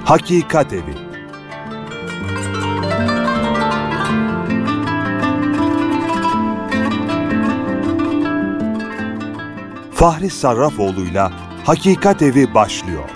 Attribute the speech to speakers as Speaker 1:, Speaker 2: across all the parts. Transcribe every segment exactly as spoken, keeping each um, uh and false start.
Speaker 1: Hakikat Evi. Fahri Sarrafoğlu'yla Hakikat Evi başlıyor.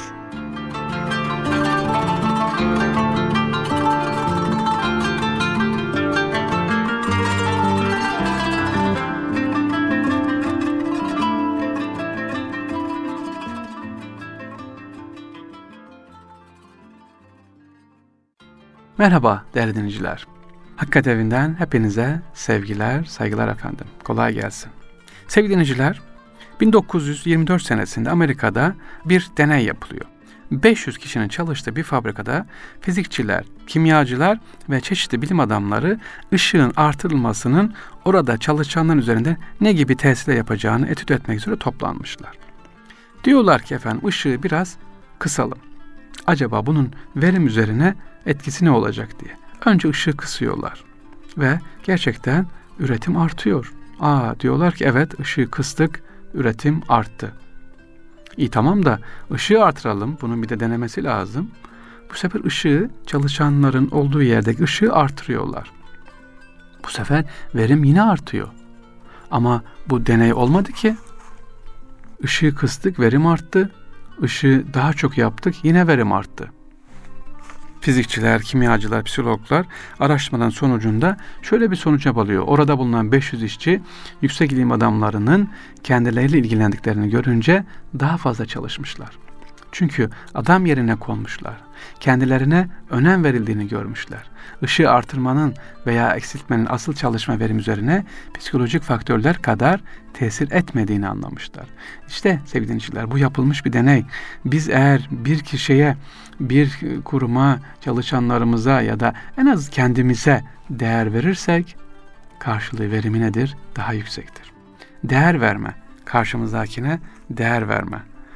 Speaker 2: Merhaba değerli dinleyiciler. Hakikat Evi'nden hepinize sevgiler, saygılar efendim. Kolay gelsin. Sevgili dinleyiciler, bin dokuz yüz yirmi dört senesinde Amerika'da bir deney yapılıyor. beş yüz kişinin çalıştığı bir fabrikada fizikçiler, kimyacılar ve çeşitli bilim adamları ışığın artırılmasının orada çalışanların üzerinde ne gibi tesirler yapacağını etüt etmek üzere toplanmışlar. Diyorlar ki efendim ışığı biraz kısalım. Acaba bunun verim üzerine etkisi ne olacak diye. Önce ışığı kısıyorlar ve gerçekten üretim artıyor. Aa diyorlar ki evet ışığı kıstık, üretim arttı. İyi tamam da ışığı artıralım, bunun bir de denemesi lazım. Bu sefer ışığı çalışanların olduğu yerdeki ışığı artırıyorlar. Bu sefer verim yine artıyor. Ama bu deney olmadı ki. Işığı kıstık, verim arttı. Işığı daha çok yaptık, yine verim arttı. Fizikçiler, kimyacılar, psikologlar araştırmaların sonucunda şöyle bir sonuca varıyor. Orada bulunan beş yüz işçi yüksek ilim adamlarının kendileriyle ilgilendiklerini görünce daha fazla çalışmışlar. Çünkü adam yerine konmuşlar. Kendilerine önem verildiğini görmüşler. Işığı artırmanın veya eksiltmenin asıl çalışma verim üzerine psikolojik faktörler kadar tesir etmediğini anlamışlar. İşte sevgili dinleyiciler, bu yapılmış bir deney. Biz eğer bir kişiye, bir kuruma, çalışanlarımıza ya da en az kendimize değer verirsek karşılığı verimi nedir? Daha yüksektir. Değer verme, karşımızdakine değer verme.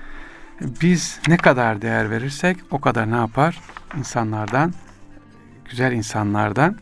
Speaker 2: Biz ne kadar değer verirsek o kadar ne yapar? İnsanlardan, güzel insanlardan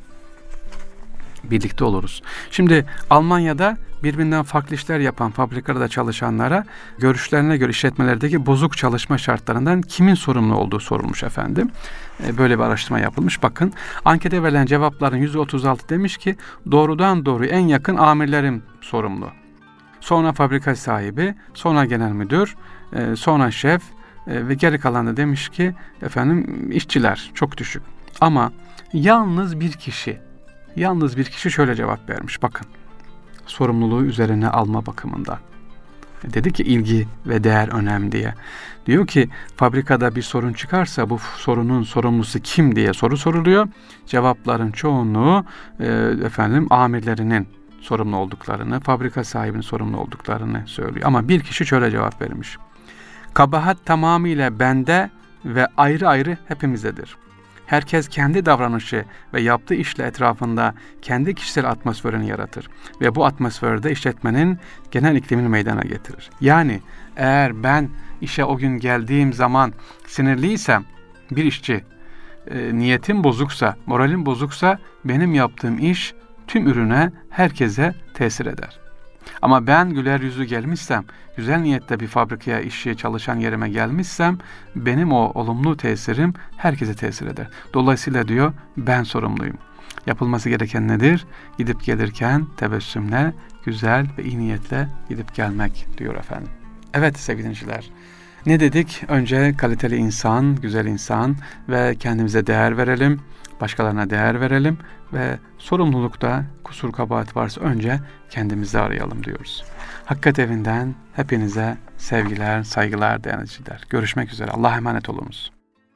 Speaker 2: birlikte oluruz. Şimdi Almanya'da birbirinden farklı işler yapan fabrikalarda çalışanlara görüşlerine göre işletmelerdeki bozuk çalışma şartlarından kimin sorumlu olduğu sorulmuş efendim. Böyle bir araştırma yapılmış. Bakın ankete verilen cevapların yüzde otuz altı demiş ki doğrudan doğru en yakın amirlerim sorumlu. Sonra fabrika sahibi, sonra genel müdür, sonra şef ve geri kalan da demiş ki efendim işçiler çok düşük. Ama yalnız bir kişi, yalnız bir kişi şöyle cevap vermiş. Bakın sorumluluğu üzerine alma bakımından. Dedi ki ilgi ve değer önemli diye. Diyor ki fabrikada bir sorun çıkarsa bu sorunun sorumlusu kim diye soru soruluyor. Cevapların çoğunluğu e, efendim amirlerinin sorumlu olduklarını, fabrika sahibinin sorumlu olduklarını söylüyor. Ama bir kişi şöyle cevap vermiş. Kabahat tamamıyla bende ve ayrı ayrı hepimizdedir. Herkes kendi davranışı ve yaptığı işle etrafında kendi kişisel atmosferini yaratır ve bu atmosferde işletmenin genel iklimini meydana getirir. Yani eğer ben işe o gün geldiğim zaman sinirliysem, bir işçi e, niyetim bozuksa, moralim bozuksa benim yaptığım iş tüm ürüne, herkese tesir eder. Ama ben güler yüzlü gelmişsem, güzel niyetle bir fabrikaya, işe, çalışan yerime gelmişsem benim o olumlu tesirim herkese tesir eder. Dolayısıyla diyor ben sorumluyum. Yapılması gereken nedir? Gidip gelirken tebessümle, güzel ve iyi niyetle gidip gelmek diyor efendim. Evet sevgili dinleyiciler. Ne dedik? Önce kaliteli insan, güzel insan ve kendimize değer verelim, başkalarına değer verelim ve sorumlulukta kusur kabahat varsa önce kendimizi arayalım diyoruz. Hakikat Evi'nden hepinize sevgiler, saygılar değerli dinleyiciler. Görüşmek üzere. Allah'a emanet olunuz.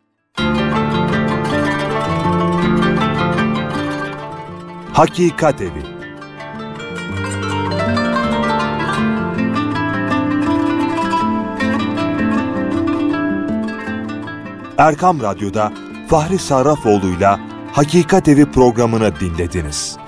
Speaker 1: Hakikat Evi. Erkam Radyo'da Fahri Sarrafoğlu'yla Hakikat Evi programını dinlediniz.